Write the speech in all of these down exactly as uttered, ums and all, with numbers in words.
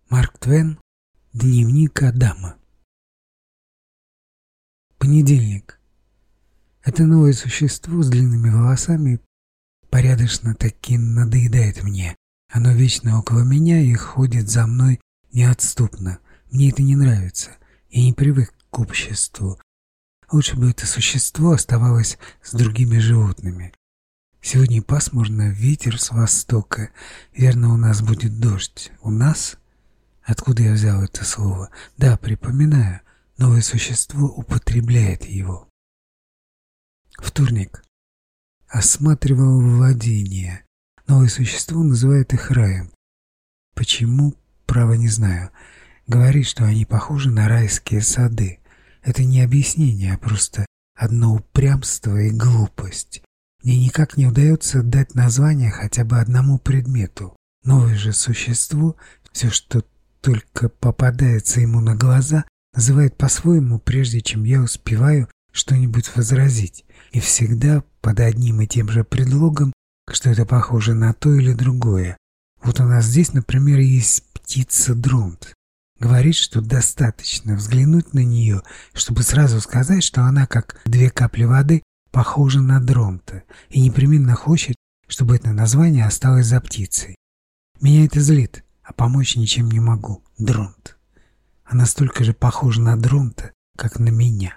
Марк Твен. Дневник Адама. Понедельник. Это новое существо с длинными волосами порядочно таки надоедает мне. Оно вечно около меня и ходит за мной неотступно. Мне это не нравится. Я не привык к обществу. Лучше бы это существо оставалось с другими животными. Сегодня пасмурно, ветер с востока. Верно, у нас будет дождь. У нас? Откуда я взял это слово? Да, припоминаю. Новое существо употребляет его. Вторник. Осматривал владения. Новое существо называет их раем. Почему? Право не знаю. Говорит, что они похожи на райские сады. Это не объяснение, а просто одно упрямство и глупость. Мне никак не удается дать название хотя бы одному предмету. Новое же существо, все, что только попадается ему на глаза, называет по-своему, прежде чем я успеваю что-нибудь возразить, и всегда под одним и тем же предлогом, что это похоже на то или другое. Вот у нас здесь, например, есть птица дронт. Говорит, что достаточно взглянуть на нее, чтобы сразу сказать, что она, как две капли воды, похожа на дронта, и непременно хочет, чтобы это название осталось за птицей. Меня это злит, а помочь ничем не могу. Дронт. Она столько же похожа на дронта, как на меня.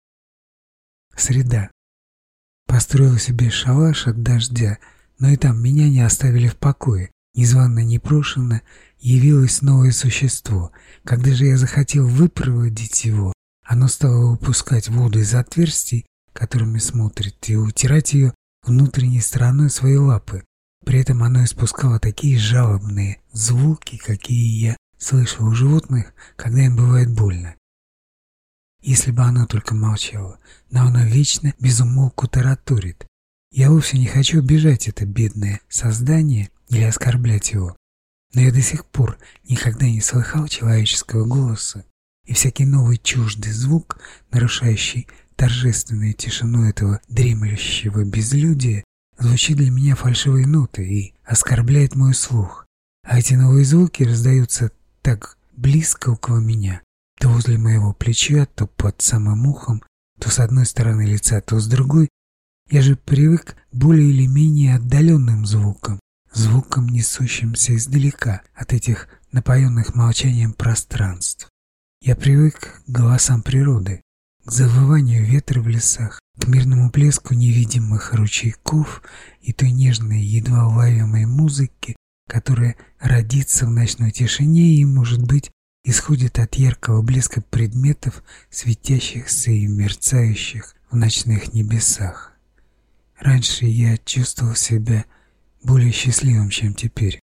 Среда. Построил себе шалаш от дождя, но и там меня не оставили в покое. Незванно-непрошенно явилось новое существо. Когда же я захотел выпроводить его, оно стало выпускать воду из отверстий, которыми смотрит, и утирать ее внутренней стороной своей лапы. При этом оно испускало такие жалобные звуки, какие я слышал у животных, когда им бывает больно. Если бы оно только молчало, но оно вечно без умолку тараторит. Я вовсе не хочу обижать это бедное создание или оскорблять его, но я до сих пор никогда не слыхал человеческого голоса, и всякий новый чуждый звук, нарушающий торжественную тишину этого дремлющего безлюдия, звучит для меня фальшивой нотой и оскорбляет мой слух. А эти новые звуки раздаются так близко около меня, то возле моего плеча, то под самым ухом, то с одной стороны лица, то с другой. Я же привык к более или менее отдаленным звукам, звукам, несущимся издалека от этих напоенных молчанием пространств. Я привык к голосам природы, к завыванию ветра в лесах, к мирному плеску невидимых ручейков и той нежной, едва уловимой музыки, которая родится в ночной тишине и, может быть, исходит от яркого блеска предметов, светящихся и мерцающих в ночных небесах. Раньше я чувствовал себя более счастливым, чем теперь.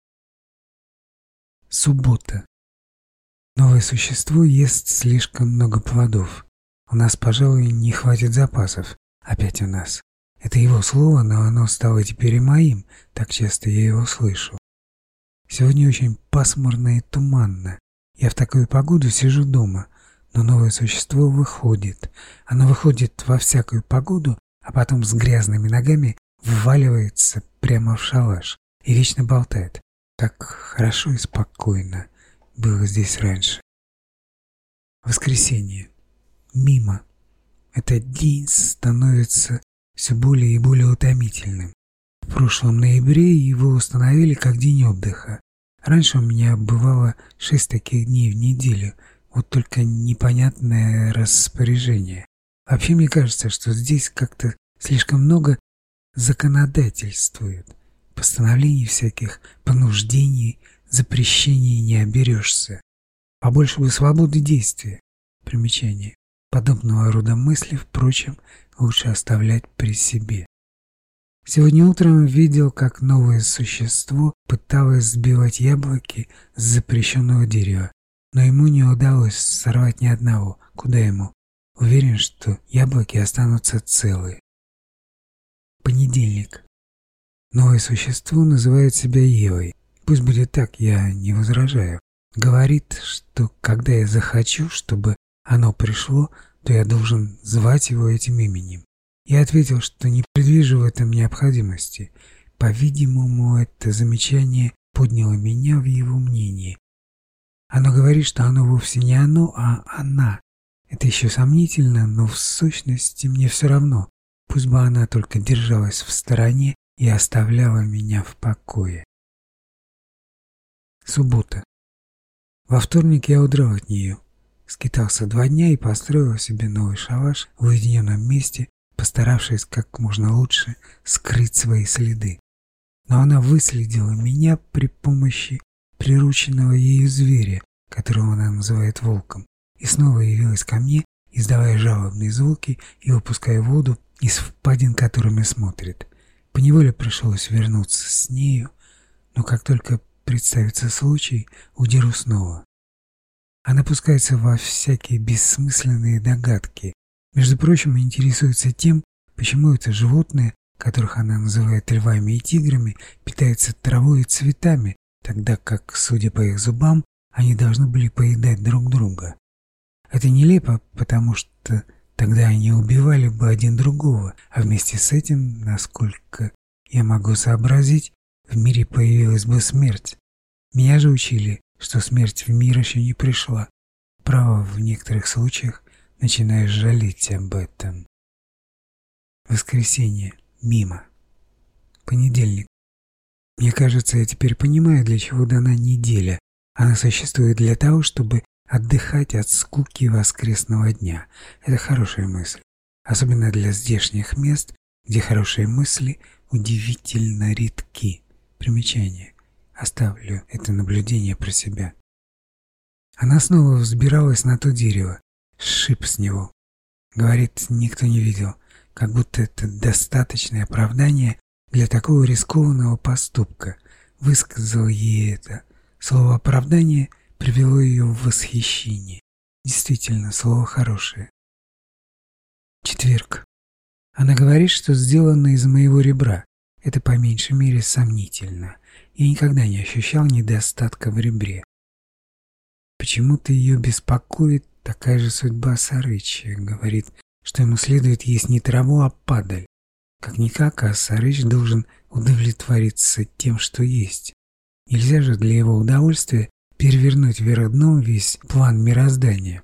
Суббота. Новое существо ест слишком много плодов. У нас, пожалуй, не хватит запасов. Опять у нас. Это его слово, но оно стало теперь и моим. Так часто я его слышу. Сегодня очень пасмурно и туманно. Я в такую погоду сижу дома, но новое существо выходит. Оно выходит во всякую погоду, а потом с грязными ногами вваливается прямо в шалаш и вечно болтает. Как хорошо и спокойно было здесь раньше. Воскресенье. Мимо. Этот день становится все более и более утомительным. В прошлом ноябре его установили как день отдыха. Раньше у меня бывало шесть таких дней в неделю, вот только непонятное распоряжение. Вообще мне кажется, что здесь как-то слишком много законодательствует. Постановлений всяких, понуждений, запрещений не оберешься. Побольше бы свободы действия. Примечание. Подобного рода мысли, впрочем, лучше оставлять при себе. Сегодня утром видел, как новое существо пыталось сбивать яблоки с запрещенного дерева, но ему не удалось сорвать ни одного. Куда ему? Уверен, что яблоки останутся целые. Понедельник. Новое существо называет себя Евой. Пусть будет так, я не возражаю. Говорит, что когда я захочу, чтобы оно пришло, то я должен звать его этим именем. Я ответил, что не предвижу в этом необходимости. По-видимому, это замечание подняло меня в его мнении. Оно говорит, что оно вовсе не оно, а она. Это еще сомнительно, но в сущности мне все равно. Пусть бы она только держалась в стороне и оставляла меня в покое. Суббота. Во вторник я удрал от нее. Скитался два дня и построил себе новый шалаш в уединенном месте, постаравшись как можно лучше скрыть свои следы. Но она выследила меня при помощи прирученного ею зверя, которого она называет волком, и снова явилась ко мне, издавая жалобные звуки и выпуская воду из впадин, которыми смотрит. Поневоле пришлось вернуться с нею, но как только представится случай, удеру снова. Она пускается во всякие бессмысленные догадки. Между прочим, интересуется тем, почему это животное, которых она называет львами и тиграми, питается травой и цветами, тогда как, судя по их зубам, они должны были поедать друг друга. Это нелепо, потому что тогда они убивали бы один другого, а вместе с этим, насколько я могу сообразить, в мире появилась бы смерть. Меня же учили, что смерть в мир еще не пришла. Право, в некоторых случаях начинаешь жалеть об этом. Воскресенье. Мимо. Понедельник. Мне кажется, я теперь понимаю, для чего дана неделя. Она существует для того, чтобы отдыхать от скуки воскресного дня. Это хорошая мысль. Особенно для здешних мест, где хорошие мысли удивительно редки. Примечание. Оставлю это наблюдение про себя. Она снова взбиралась на то дерево. Сшиб с него. Говорит, никто не видел. Как будто это достаточное оправдание для такого рискованного поступка. Высказал ей это. Слово «оправдание» привело ее в восхищение. Действительно, слово хорошее. Четверг. Она говорит, что сделано из моего ребра. Это по меньшей мере сомнительно. Я никогда не ощущал недостатка в ребре. Почему-то ее беспокоит такая же судьба сарыча. Говорит, что ему следует есть не траву, а падаль. Как-никак, а сарыч должен удовлетвориться тем, что есть. Нельзя же для его удовольствия перевернуть вверх дном весь план мироздания.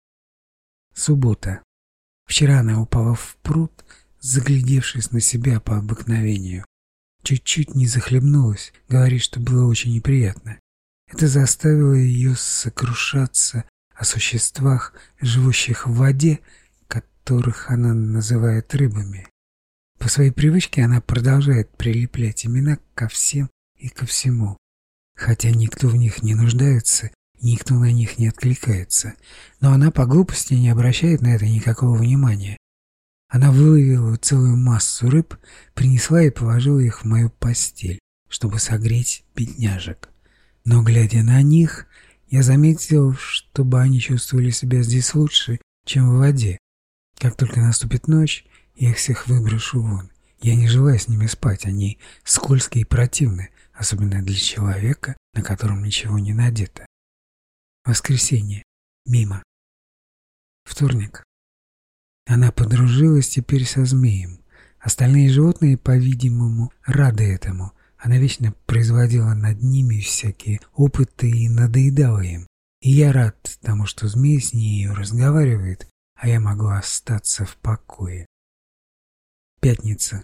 Суббота. Вчера она упала в пруд, заглядевшись на себя по обыкновению. Чуть-чуть не захлебнулась, говорит, что было очень неприятно. Это заставило ее сокрушаться о существах, живущих в воде, которых она называет рыбами. По своей привычке она продолжает прилеплять имена ко всем и ко всему, хотя никто в них не нуждается, никто на них не откликается. Но она по глупости не обращает на это никакого внимания. Она выловила целую массу рыб, принесла и положила их в мою постель, чтобы согреть бедняжек. Но, глядя на них, я заметил, чтобы они чувствовали себя здесь лучше, чем в воде. Как только наступит ночь, я их всех выброшу вон. Я не желаю с ними спать, они скользкие и противны, особенно для человека, на котором ничего не надето. Воскресенье. Мимо. Вторник. Она подружилась теперь со змеем. Остальные животные, по-видимому, рады этому. Она вечно производила над ними всякие опыты и надоедала им. И я рад тому, что змей с нею разговаривает, а я могу остаться в покое. Пятница.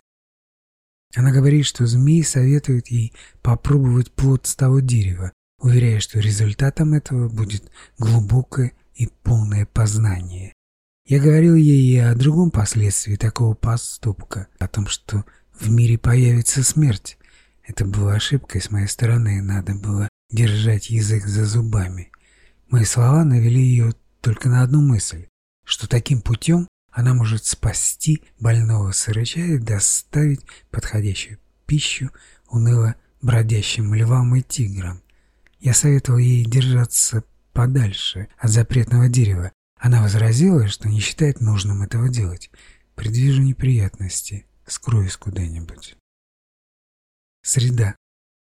Она говорит, что змей советует ей попробовать плод с того дерева, уверяя, что результатом этого будет глубокое и полное познание. Я говорил ей и о другом последствии такого поступка, о том, что в мире появится смерть. Это была ошибкой с моей стороны, надо было держать язык за зубами. Мои слова навели ее только на одну мысль, что таким путем она может спасти больного сарыча и доставить подходящую пищу уныло бродящим львам и тиграм. Я советовал ей держаться подальше от запретного дерева. Она возразила, что не считает нужным этого делать. Предвижу неприятности, скроюсь куда-нибудь. Среда.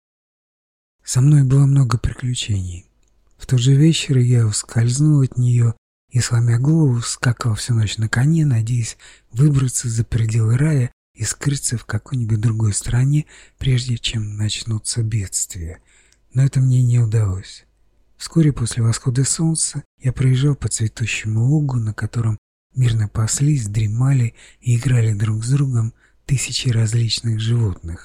Со мной было много приключений. В тот же вечер я ускользнул от нее и, сломя голову, скакал всю ночь на коне, надеясь выбраться за пределы рая и скрыться в какой-нибудь другой стране, прежде чем начнутся бедствия. Но это мне не удалось. Вскоре после восхода солнца я проезжал по цветущему лугу, на котором мирно паслись, дремали и играли друг с другом тысячи различных животных.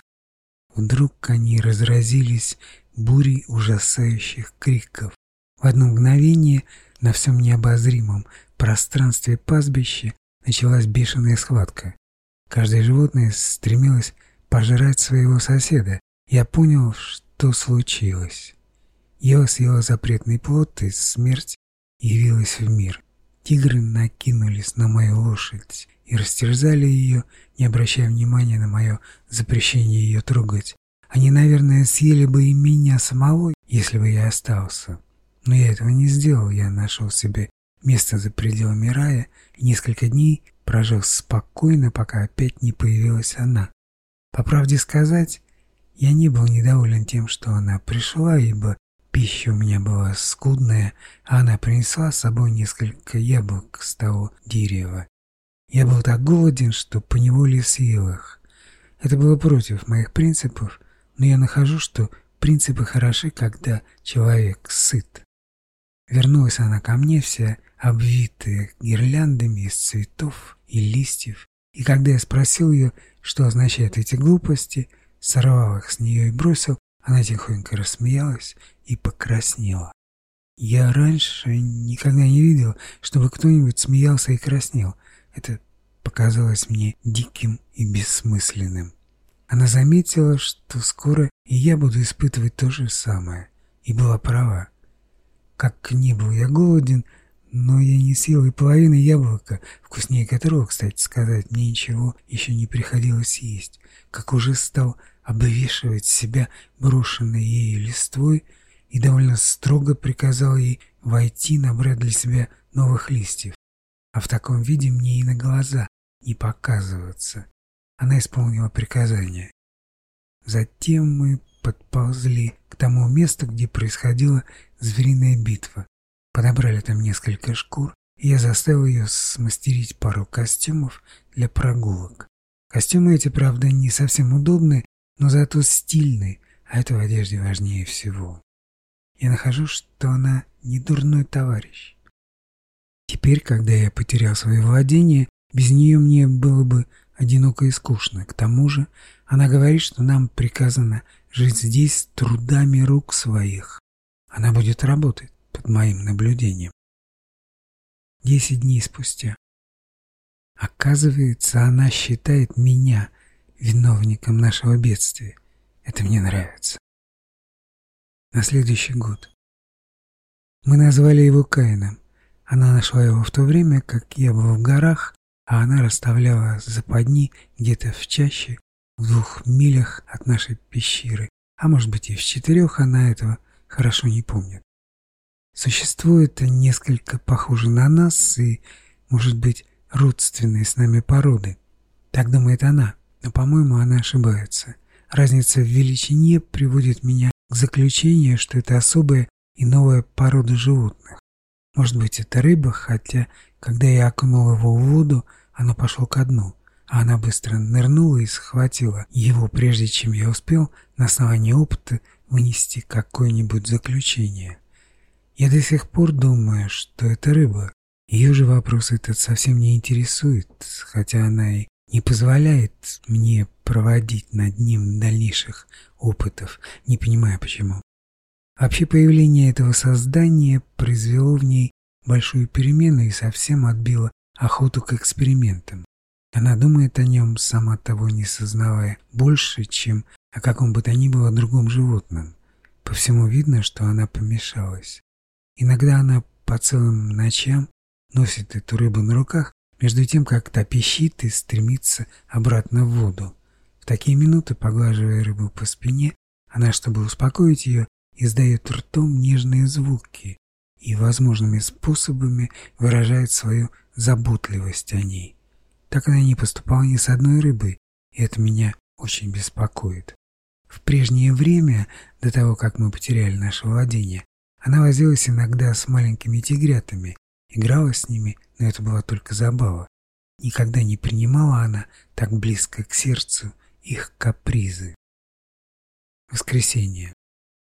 Вдруг они разразились бурей ужасающих криков. В одно мгновение на всем необозримом пространстве пастбища началась бешеная схватка. Каждое животное стремилось пожрать своего соседа. Я понял, что случилось. Ева съела запретный плод, и смерть явилась в мир. Тигры накинулись на мою лошадь и растерзали ее, не обращая внимания на мое запрещение ее трогать. Они, наверное, съели бы и меня самого, если бы я остался. Но я этого не сделал, я нашел себе место за пределами рая и несколько дней прожил спокойно, пока опять не появилась она. По правде сказать, я не был недоволен тем, что она пришла, ибо пища у меня была скудная, а она принесла с собой несколько яблок с того дерева. Я был так голоден, что поневоле съел их. Это было против моих принципов, но я нахожу, что принципы хороши, когда человек сыт. Вернулась она ко мне вся обвитая гирляндами из цветов и листьев, и когда я спросил ее, что означают эти глупости, сорвал их с нее и бросил, она тихонько рассмеялась и покраснела. Я раньше никогда не видел, чтобы кто-нибудь смеялся и краснел. Это показалось мне диким и бессмысленным. Она заметила, что скоро и я буду испытывать то же самое, и была права. Как ни был я голоден, но я не съел и половины яблока, вкуснее которого, кстати сказать, мне ничего еще не приходилось есть, как уже стал обвешивать себя брошенной ею листвой и довольно строго приказал ей войти, набрать для себя новых листьев. А в таком виде мне и на глаза не показываться. Она исполнила приказание. Затем мы подползли к тому месту, где происходила звериная битва. Подобрали там несколько шкур, и я заставил ее смастерить пару костюмов для прогулок. Костюмы эти, правда, не совсем удобные, но зато стильные, а это в одежде важнее всего. Я нахожу, что она не дурной товарищ. Теперь, когда я потерял свое владение, без нее мне было бы одиноко и скучно. К тому же она говорит, что нам приказано жить здесь трудами рук своих. Она будет работать под моим наблюдением. Десять дней спустя. Оказывается, она считает меня виновником нашего бедствия. Это мне нравится. На следующий год. Мы назвали его Каином. Она нашла его в то время, как я был в горах, а она расставляла западни где-то в чаще, в двух милях от нашей пещеры, а может быть и в четырех, она этого хорошо не помнит. Существо это несколько похоже на нас и, может быть, родственные с нами породы. Так думает она, но, по-моему, она ошибается. Разница в величине приводит меня к заключению, что это особая и новая порода животных. Может быть, это рыба, хотя, когда я окунул его в воду, оно пошло ко дну, а она быстро нырнула и схватила его, прежде чем я успел на основании опыта вынести какое-нибудь заключение. Я до сих пор думаю, что это рыба. Ее же вопрос этот совсем не интересует, хотя она и не позволяет мне проводить над ним дальнейших опытов, не понимая почему. Вообще появление этого создания произвело в ней большую перемену и совсем отбило охоту к экспериментам. Она думает о нем, сама того не сознавая, больше, чем о каком бы то ни было другом животном. По всему видно, что она помешалась. Иногда она по целым ночам носит эту рыбу на руках, между тем, как та пищит и стремится обратно в воду. В такие минуты, поглаживая рыбу по спине, она, чтобы успокоить ее, издает ртом нежные звуки и возможными способами выражает свою заботливость о ней. Так она не поступала ни с одной рыбой, и это меня очень беспокоит. В прежнее время, до того, как мы потеряли наше владение, она возилась иногда с маленькими тигрятами, играла с ними, но это была только забава. Никогда не принимала она так близко к сердцу их капризы. Воскресенье. По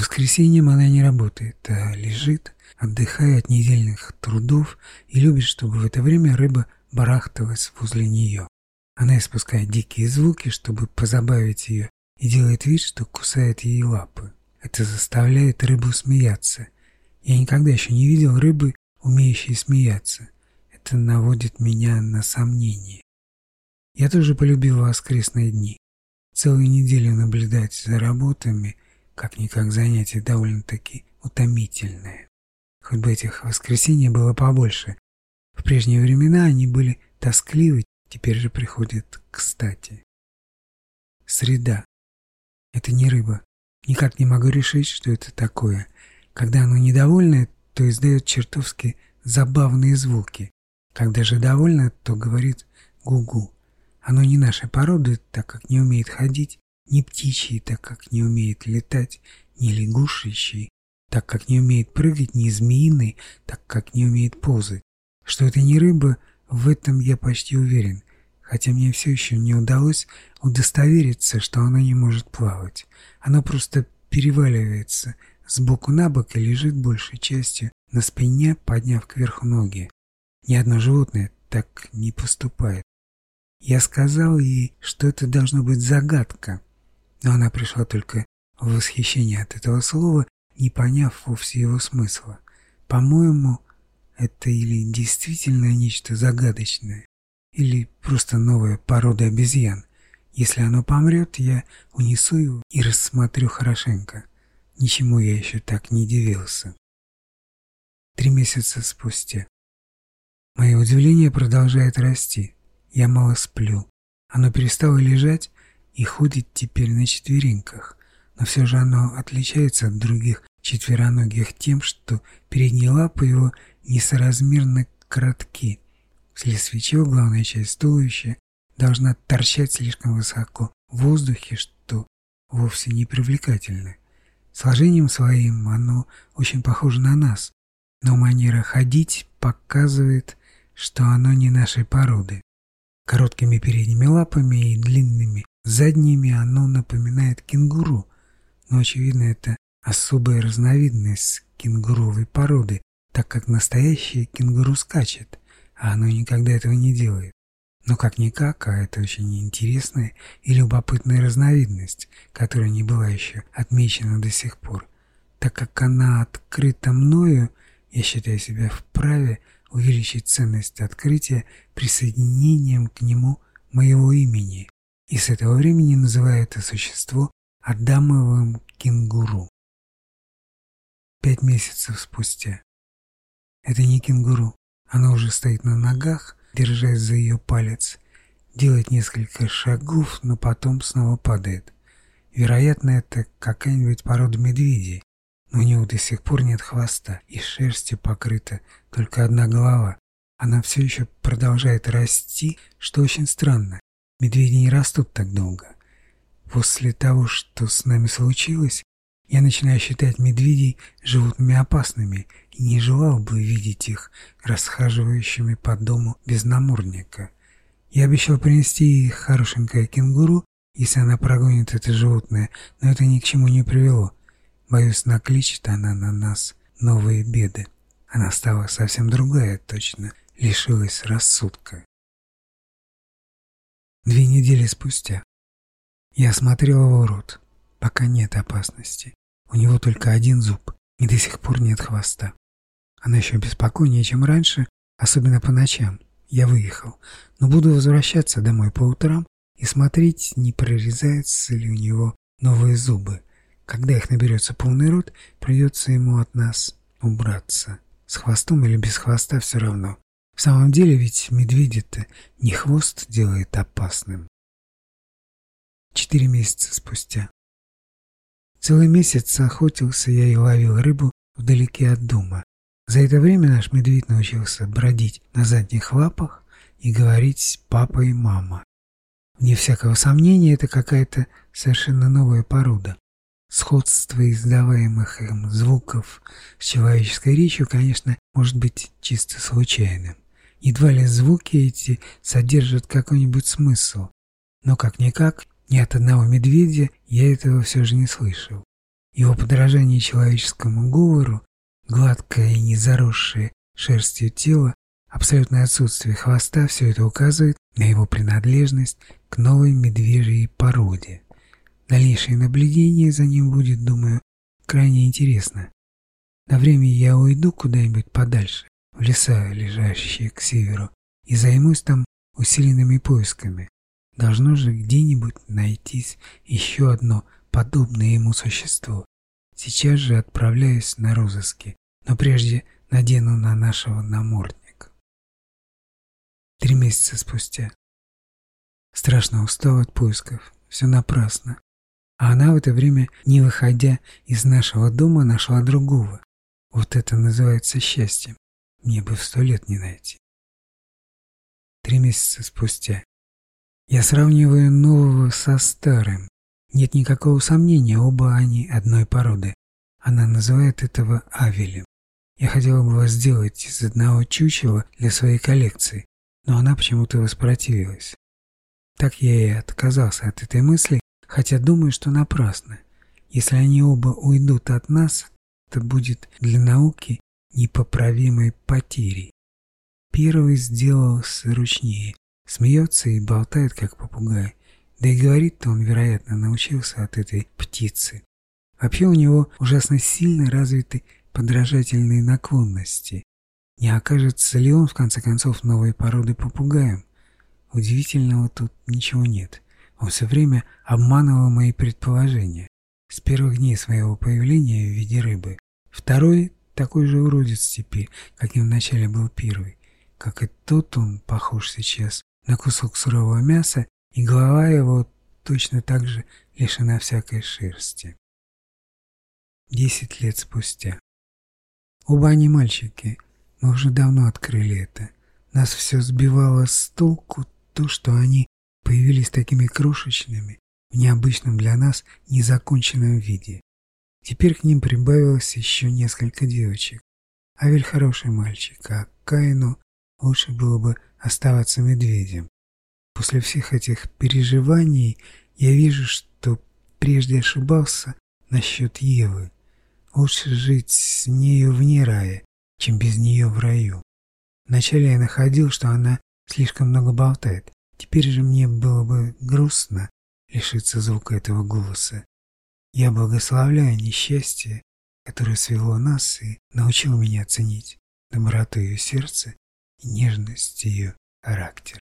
воскресеньям она не работает, а лежит, отдыхая от недельных трудов, и любит, чтобы в это время рыба барахталась возле нее. Она испускает дикие звуки, чтобы позабавить ее, и делает вид, что кусает ей лапы. Это заставляет рыбу смеяться. Я никогда еще не видел рыбы, умеющей смеяться. Это наводит меня на сомнение. Я тоже полюбил воскресные дни. Целую неделю наблюдать за работами, как-никак занятие довольно-таки утомительное. Хоть бы этих воскресений было побольше. В прежние времена они были тоскливы, теперь же приходят кстати. Среда. Это не рыба. Никак не могу решить, что это такое. Когда оно недовольное, то издает чертовски забавные звуки. Когда же довольно, то говорит гу-гу. Оно не нашей породы, так как не умеет ходить, не птичьей, так как не умеет летать, не лягушечьей, так как не умеет прыгать, не змеиной, так как не умеет ползать. Что это не рыба, в этом я почти уверен, хотя мне все еще не удалось удостовериться, что оно не может плавать. Оно просто переваливается сбоку на бок и лежит большей частью на спине, подняв кверху ноги. Ни одно животное так не поступает. Я сказал ей, что это должно быть загадка, но она пришла только в восхищение от этого слова, не поняв вовсе его смысла. По-моему, это или действительно нечто загадочное, или просто новая порода обезьян. Если оно помрет, я унесу его и рассмотрю хорошенько. Ничему я еще так не дивился. Три месяца спустя. Мое удивление продолжает расти. Я мало сплю. Оно перестало лежать и ходит теперь на четвереньках, но все же оно отличается от других четвероногих тем, что передние лапы его несоразмерно коротки, вследствие чего главная часть туловища должна торчать слишком высоко в воздухе, что вовсе не привлекательно. Сложением своим оно очень похоже на нас, но манера ходить показывает, что оно не нашей породы. Короткими передними лапами и длинными задними оно напоминает кенгуру, но, очевидно, это особая разновидность кенгуровой породы, так как настоящее кенгуру скачет, а оно никогда этого не делает. Но как-никак, а это очень интересная и любопытная разновидность, которая не была еще отмечена до сих пор. Так как она открыта мною, я считаю себя вправе увеличить ценность открытия присоединением к нему моего имени, и с этого времени называю это существо Адамовым кенгуру. Пять месяцев спустя. Это не кенгуру. Оно уже стоит на ногах, держась за ее палец, делает несколько шагов, но потом снова падает. Вероятно, это какая-нибудь порода медведей, но у него до сих пор нет хвоста, и шерстью покрыта только одна голова. Она все еще продолжает расти, что очень странно. Медведи не растут так долго. После того, что с нами случилось, я начинаю считать медведей животными опасными и не желал бы видеть их расхаживающими по дому без намордника. Я обещал принести ей хорошенькое кенгуру, если она прогонит это животное, но это ни к чему не привело. Боюсь, накличет она на нас новые беды. Она стала совсем другая, точно лишилась рассудка. Две недели спустя. Я осмотрел его рот. Пока нет опасности. У него только один зуб, и до сих пор нет хвоста. Она еще беспокойнее, чем раньше, особенно по ночам. Я выехал, но буду возвращаться домой по утрам и смотреть, не прорезаются ли у него новые зубы. Когда их наберется полный рот, придется ему от нас убраться. С хвостом или без хвоста все равно. В самом деле ведь медведя-то не хвост делает опасным. Четыре месяца спустя. Целый месяц охотился я и ловил рыбу вдалеке от дома. За это время наш медведь научился бродить на задних лапах и говорить «папа» и «мама». Вне всякого сомнения, это какая-то совершенно новая порода. Сходство издаваемых им звуков с человеческой речью, конечно, может быть чисто случайным. Едва ли звуки эти содержат какой-нибудь смысл, но как-никак ни от одного медведя я этого все же не слышал. Его подражание человеческому говору, гладкое и не заросшее шерстью тело, абсолютное отсутствие хвоста — все это указывает на его принадлежность к новой медвежьей породе. Дальнейшее наблюдение за ним будет, думаю, крайне интересно. На время я уйду куда-нибудь подальше, в леса, лежащие к северу, и займусь там усиленными поисками. Должно же где-нибудь найтись еще одно подобное ему существо. Сейчас же отправляюсь на розыски, но прежде надену на нашего намордник. Три месяца спустя. Страшно устал от поисков, все напрасно. А она в это время, не выходя из нашего дома, нашла другого. Вот это называется счастьем. Мне бы в сто лет не найти. Три месяца спустя. Я сравниваю нового со старым. Нет никакого сомнения, оба они одной породы. Она называет этого Авелем. Я хотела бы сделать из одного чучела для своей коллекции, но она почему-то воспротивилась. Так я и отказался от этой мысли, хотя думаю, что напрасно. Если они оба уйдут от нас, это будет для науки непоправимой потерей. Первый сделался ручнее, смеется и болтает, как попугай. Да и говорит-то он, вероятно, научился от этой птицы. Вообще у него ужасно сильно развиты подражательные наклонности. Не окажется ли он, в конце концов, новой породы попугаем? Удивительного тут ничего нет. Он все время обманывал мои предположения. С первых дней своего появления в виде рыбы. Второй такой же уродец теперь, каким вначале был первый. Как и тот, он похож сейчас на кусок сырого мяса, и голова его точно так же лишена всякой шерсти. Десять лет спустя. Оба они мальчики. Мы уже давно открыли это. Нас все сбивало с толку то, что они появились такими крошечными, в необычном для нас незаконченном виде. Теперь к ним прибавилось еще несколько девочек. Авель хороший мальчик, а Каину лучше было бы оставаться медведем. После всех этих переживаний я вижу, что прежде ошибался насчет Евы. Лучше жить с нею вне рая, чем без нее в раю. Вначале я находил, что она слишком много болтает. Теперь же мне было бы грустно лишиться звука этого голоса. Я благословляю несчастье, которое свело нас и научило меня ценить доброту ее сердца и нежность ее характера.